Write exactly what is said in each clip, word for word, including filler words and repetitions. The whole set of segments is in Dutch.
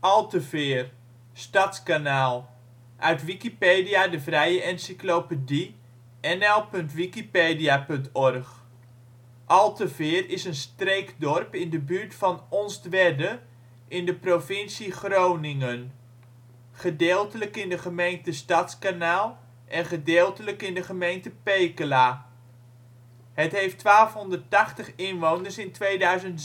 Alteveer, Stadskanaal, uit Wikipedia, de vrije encyclopedie. N L punt wikipedia punt org. Alteveer is een streekdorp in de buurt van Onstwedde in de provincie Groningen, gedeeltelijk in de gemeente Stadskanaal en gedeeltelijk in de gemeente Pekela. Het heeft twaalfhonderdtachtig inwoners (2007).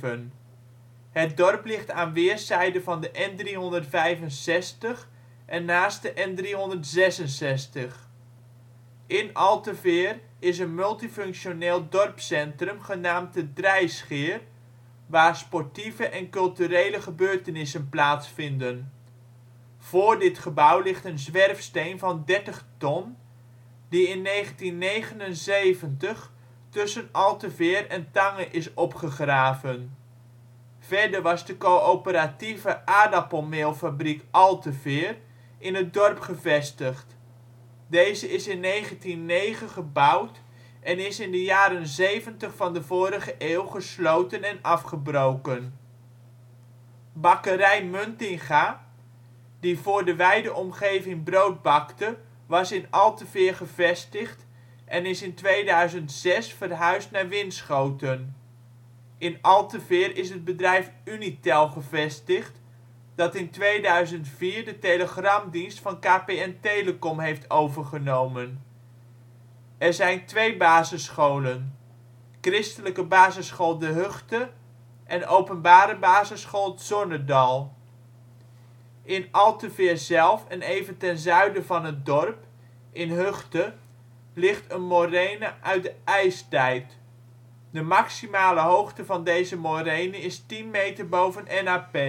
Het dorp ligt aan weerszijden van de N driehonderdvijfenzestig en naast de N driehonderdzesenzestig. In Alteveer is een multifunctioneel dorpscentrum genaamd De Drijscheer, waar sportieve en culturele gebeurtenissen plaatsvinden. Voor dit gebouw ligt een zwerfsteen van dertig ton, die in negentien negenenzeventig tussen Alteveer en Tange is opgegraven. Verder was de coöperatieve aardappelmeelfabriek Alteveer in het dorp gevestigd. Deze is in negentien negen gebouwd en is in de jaren zeventig van de vorige eeuw gesloten en afgebroken. Bakkerij Muntinga, die voor de wijde omgeving brood bakte, was in Alteveer gevestigd en is in tweeduizend zes verhuisd naar Winschoten. In Alteveer is het bedrijf Unitel gevestigd, dat in tweeduizend vier de telegramdienst van K P N Telecom heeft overgenomen. Er zijn twee basisscholen: Christelijke basisschool De Höchte en openbare basisschool ' t Zonnedal. In Alteveer zelf en even ten zuiden van het dorp, in Höchte, ligt een morene uit de ijstijd. De maximale hoogte van deze morene is tien meter boven N A P.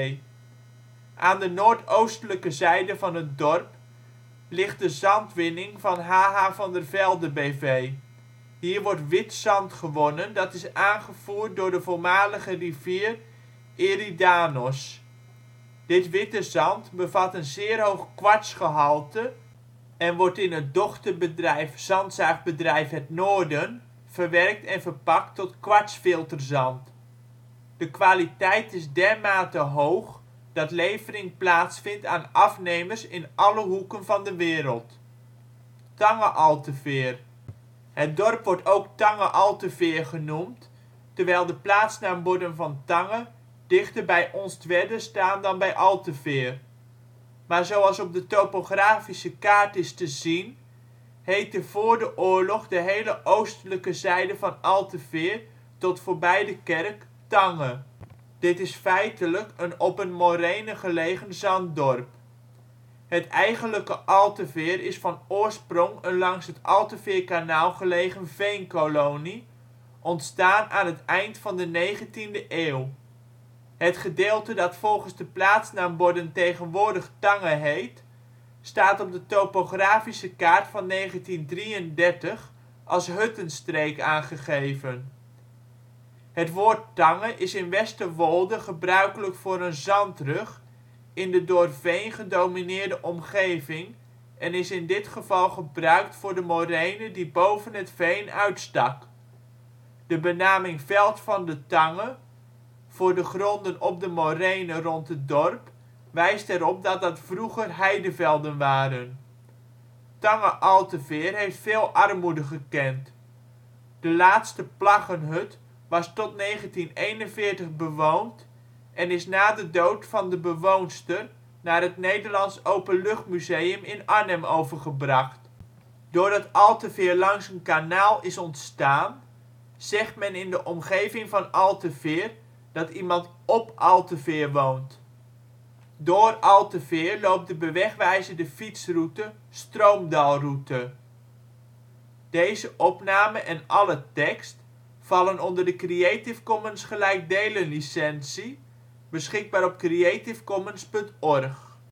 Aan de noordoostelijke zijde van het dorp ligt de zandwinning van H H van der Velde B V. Hier wordt wit zand gewonnen dat is aangevoerd door de voormalige rivier Eridanos. Dit witte zand bevat een zeer hoog kwartsgehalte en wordt in het dochterbedrijf Zandzuigbedrijf Het Noorden verwerkt en verpakt tot kwartsfilterzand. De kwaliteit is dermate hoog dat levering plaatsvindt aan afnemers in alle hoeken van de wereld. Tange-Alteveer. Het dorp wordt ook Tange-Alteveer genoemd, terwijl de plaatsnaamborden van Tange dichter bij Onstwedde staan dan bij Alteveer. Maar zoals op de topografische kaart is te zien, heette voor de oorlog de hele oostelijke zijde van Alteveer tot voorbij de kerk Tange. Dit is feitelijk een op een morene gelegen zanddorp. Het eigenlijke Alteveer is van oorsprong een langs het Alteveerkanaal gelegen veenkolonie, ontstaan aan het eind van de negentiende eeuw. Het gedeelte dat volgens de plaatsnaamborden tegenwoordig Tange heet, staat op de topografische kaart van negentien drieëndertig als Huttenstreek aangegeven. Het woord tange is in Westerwolde gebruikelijk voor een zandrug in de door veen gedomineerde omgeving en is in dit geval gebruikt voor de morene die boven het veen uitstak. De benaming Veld van de Tange voor de gronden op de morene rond het dorp wijst erop dat dat vroeger heidevelden waren. Tange-Alteveer heeft veel armoede gekend. De laatste plaggenhut was tot negentien eenenveertig bewoond en is na de dood van de bewoonster naar het Nederlands Openluchtmuseum in Arnhem overgebracht. Doordat Alteveer langs een kanaal is ontstaan, zegt men in de omgeving van Alteveer dat iemand op Alteveer woont. Door Alteveer loopt de bewegwijzerde fietsroute Stroomdalroute. Deze opname en alle tekst vallen onder de Creative Commons gelijkdelen licentie, beschikbaar op creativecommons punt org.